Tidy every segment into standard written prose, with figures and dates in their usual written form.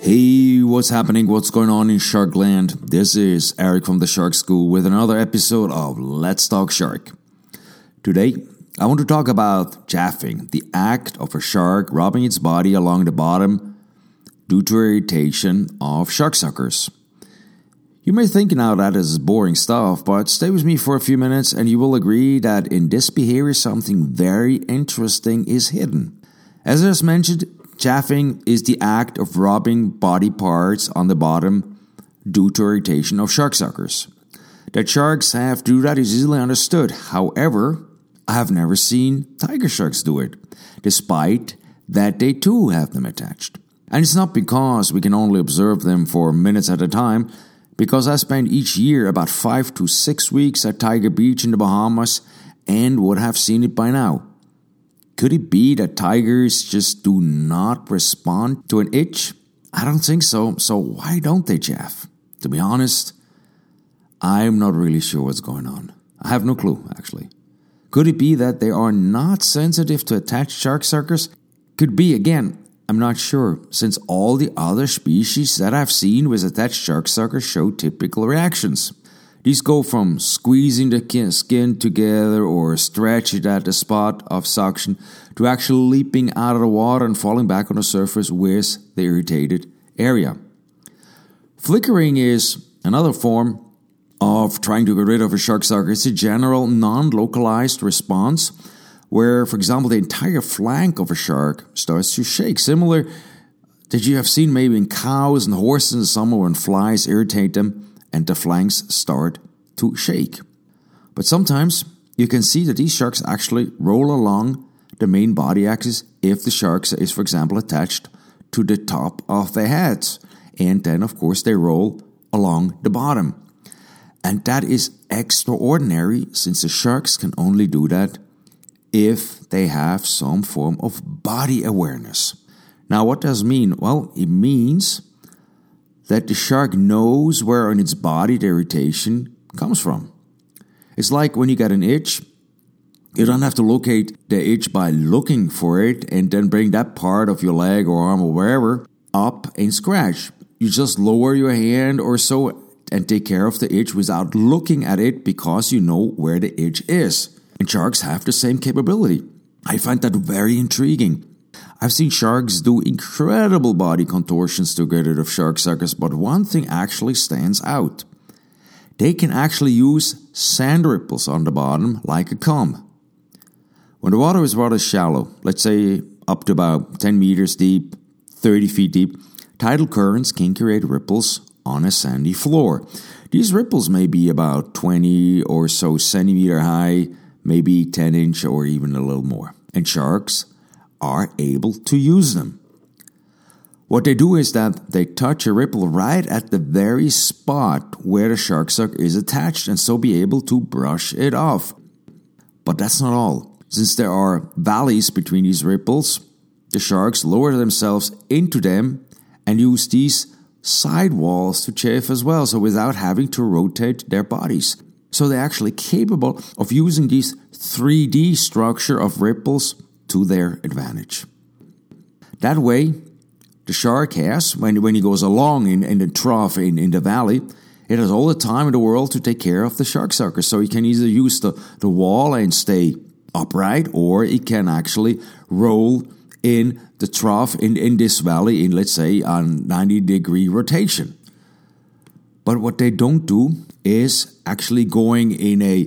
Hey, what's happening? What's going on in Sharkland? This is Eric from the Shark School with another episode of Let's Talk Shark. Today, I want to talk about jaffing, the act of a shark rubbing its body along the bottom due to irritation of shark suckers. You may think now that is boring stuff, but stay with me for a few minutes and you will agree that in this behavior something very interesting is hidden. As I just mentioned, jaffing is the act of rubbing body parts on the bottom due to irritation of shark suckers. That sharks have to do that is easily understood. However, I have never seen tiger sharks do it, despite that they too have them attached. And it's not because we can only observe them for minutes at a time, because I spend each year about 5 to 6 weeks at Tiger Beach in the Bahamas and would have seen it by now. Could it be that tigers just do not respond to an itch? I don't think so. So why don't they jaff? To be honest, I'm not really sure what's going on. I have no clue, actually. Could it be that they are not sensitive to attached shark suckers? Could be, again, I'm not sure, since all the other species that I've seen with attached shark suckers show typical reactions. These go from squeezing the skin together or stretch it at the spot of suction to actually leaping out of the water and falling back on the surface with the irritated area. Flickering is another form of trying to get rid of a shark sucker. It's a general non-localized response where, for example, the entire flank of a shark starts to shake, similar that you have seen maybe in cows and horses in the summer when flies irritate them and the flanks start to shake. But sometimes you can see that these sharks actually roll along the main body axis if the shark is, for example, attached to the top of their heads. And then, of course, they roll along the bottom. And that is extraordinary, since the sharks can only do that if they have some form of body awareness. Now, what does it mean? Well, it means that the shark knows where on its body the irritation comes from. It's like when you get an itch, you don't have to locate the itch by looking for it and then bring that part of your leg or arm or wherever up and scratch. You just lower your hand or so and take care of the itch without looking at it because you know where the itch is. And sharks have the same capability. I find that very intriguing. I've seen sharks do incredible body contortions to get rid of shark suckers, but one thing actually stands out. They can actually use sand ripples on the bottom like a comb. When the water is rather shallow, let's say up to about 10 meters deep, 30 feet deep, tidal currents can create ripples on a sandy floor. These ripples may be about 20 or so centimeter high, maybe 10 inch or even a little more. And sharks are able to use them. What they do is that they touch a ripple right at the very spot where the shark sucker is attached and so be able to brush it off. But that's not all. Since there are valleys between these ripples, the sharks lower themselves into them and use these side walls to chafe as well, so without having to rotate their bodies. So they're actually capable of using this 3D structure of ripples to their advantage. That way, the shark has, when he goes along in the trough in the valley, it has all the time in the world to take care of the shark sucker. So he can either use the wall and stay upright, or it can actually roll in the trough in this valley in, let's say, a 90-degree rotation. But what they don't do is actually going in a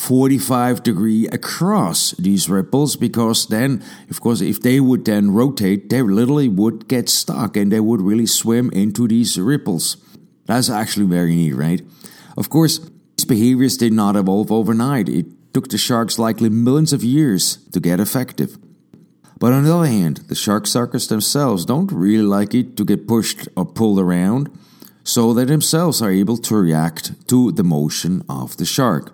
45 degree across these ripples, because then, of course, if they would then rotate, they literally would get stuck and they would really swim into these ripples. That's actually very neat, right? Of course, these behaviors did not evolve overnight. It took the sharks likely millions of years to get effective. But on the other hand, the shark suckers themselves don't really like it to get pushed or pulled around, so they themselves are able to react to the motion of the shark.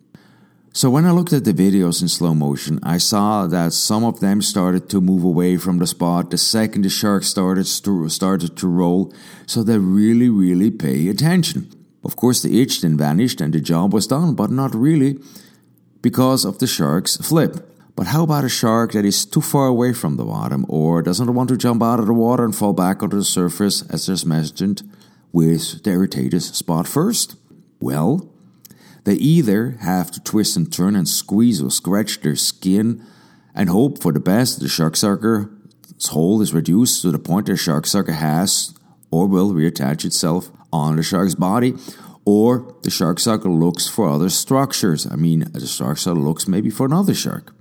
So when I looked at the videos in slow motion, I saw that some of them started to move away from the spot the second the shark started to roll, so they really pay attention. Of course, the itch then vanished and the job was done, but not really because of the shark's flip. But how about a shark that is too far away from the bottom or doesn't want to jump out of the water and fall back onto the surface, as just mentioned, with the irritated spot first? Well, they either have to twist and turn and squeeze or scratch their skin and hope for the best. The shark sucker's hold is reduced to the point the shark sucker has or will reattach itself on the shark's body, or the shark sucker looks for other structures. The shark sucker looks maybe for another shark.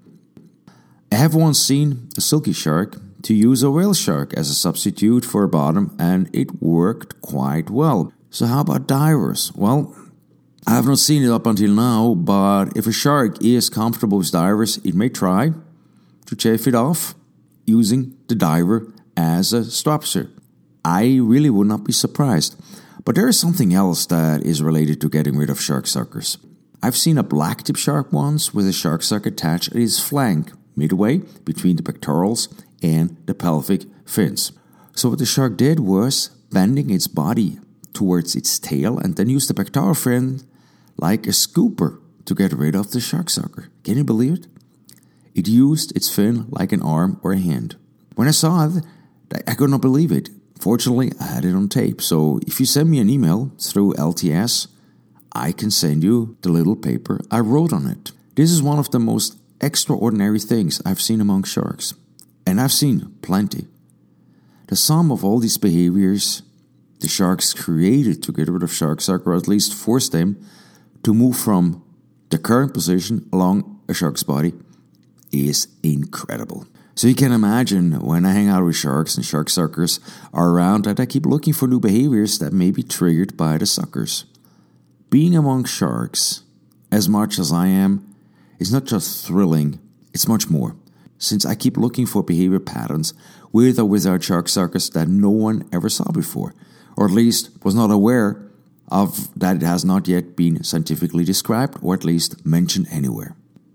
I have once seen a silky shark to use a whale shark as a substitute for a bottom, and it worked quite well. So how about divers? Well, I have not seen it up until now, but if a shark is comfortable with divers, it may try to chafe it off using the diver as a structure. I really would not be surprised. But there is something else that is related to getting rid of shark suckers. I've seen a blacktip shark once with a shark sucker attached at its flank, midway between the pectorals and the pelvic fins. So what the shark did was bending its body towards its tail and then used the pectoral fin like a scooper to get rid of the shark sucker. Can you believe it? It used its fin like an arm or a hand. When I saw it, I could not believe it. Fortunately, I had it on tape, so if you send me an email through LTS, I can send you the little paper I wrote on it. This is one of the most extraordinary things I've seen among sharks, and I've seen plenty. The sum of all these behaviors the sharks created to get rid of shark sucker, or at least force them to move from the current position along a shark's body, is incredible. So you can imagine when I hang out with sharks and shark suckers are around that I keep looking for new behaviors that may be triggered by the suckers. Being among sharks, as much as I am, is not just thrilling, it's much more. Since I keep looking for behavior patterns with or without shark suckers that no one ever saw before, or at least was not aware of, that it has not yet been scientifically described or at least mentioned anywhere.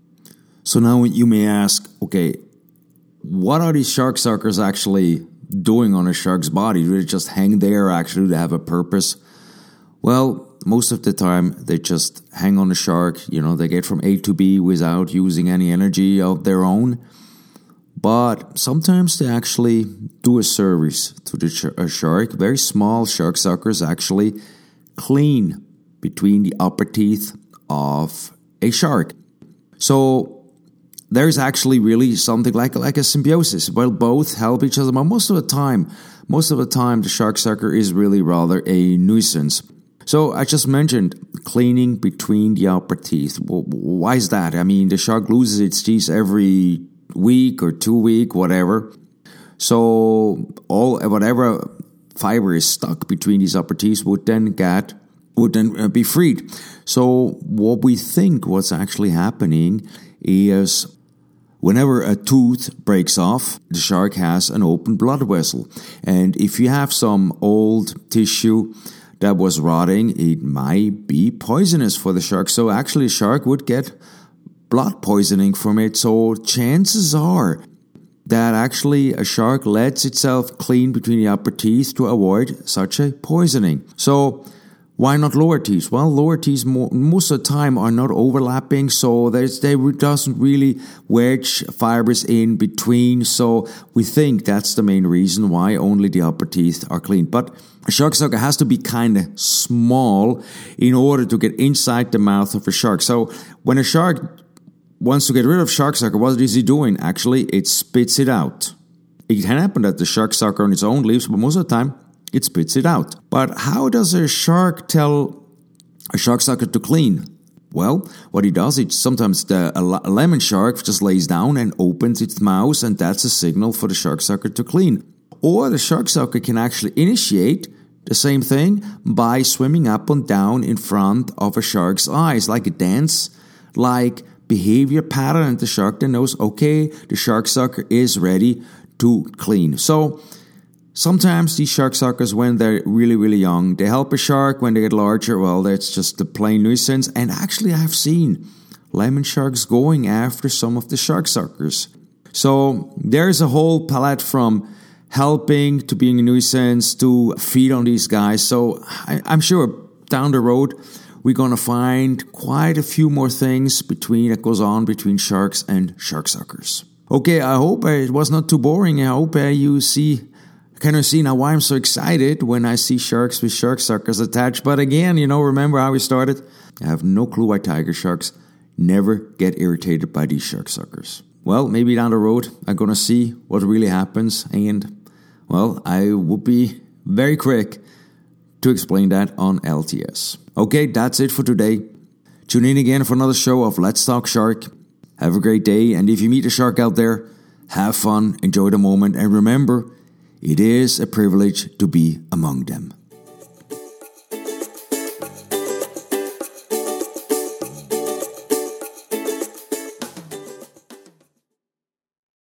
So now you may ask, okay, what are these shark suckers actually doing on a shark's body? Do they just hang there, or actually do they have a purpose? Well, most of the time they just hang on the shark. They get from A to B without using any energy of their own. But sometimes they actually do a service to the shark. Very small shark suckers actually clean between the upper teeth of a shark. So there's actually really something like a symbiosis. Well, both help each other, but most of the time, the shark sucker is really rather a nuisance. So I just mentioned cleaning between the upper teeth. Well, why is that? The shark loses its teeth every week or 2 weeks, whatever. So whatever fiber is stuck between these upper teeth would then be freed. So what we think what's actually happening is whenever a tooth breaks off, the shark has an open blood vessel. And if you have some old tissue that was rotting, it might be poisonous for the shark. So actually a shark would get blood poisoning from it. So chances are that actually a shark lets itself clean between the upper teeth to avoid such a poisoning. So why not lower teeth? Well, lower teeth most of the time are not overlapping, so they doesn't really wedge fibers in between. So we think that's the main reason why only the upper teeth are clean. But a shark sucker has to be kind of small in order to get inside the mouth of a shark. So when a shark wants to get rid of shark sucker, what is he doing? Actually, it spits it out. It can happen that the shark sucker on its own leaves, but most of the time, it spits it out. But how does a shark tell a shark sucker to clean? Well, what he does, sometimes a lemon shark just lays down and opens its mouth, and that's a signal for the shark sucker to clean. Or the shark sucker can actually initiate the same thing by swimming up and down in front of a shark's eyes, like a dance-like behavior pattern, and the shark then knows, okay, the shark sucker is ready to clean. So sometimes these shark suckers, when they're really, really young, they help a shark. When they get larger, well, that's just a plain nuisance. And actually, I've seen lemon sharks going after some of the shark suckers. So there's a whole palette from helping to being a nuisance to feed on these guys. So I'm sure down the road, we're going to find quite a few more things that goes on between sharks and shark suckers. Okay, I hope it was not too boring. I hope you kind of see now why I'm so excited when I see sharks with shark suckers attached. But again, remember how we started? I have no clue why tiger sharks never get irritated by these shark suckers. Well, maybe down the road I'm going to see what really happens, and, well, I will be very quick to explain that on LTS. Okay, that's it for today. Tune in again for another show of Let's Talk Shark. Have a great day, and if you meet a shark out there, have fun, enjoy the moment, and remember, it is a privilege to be among them.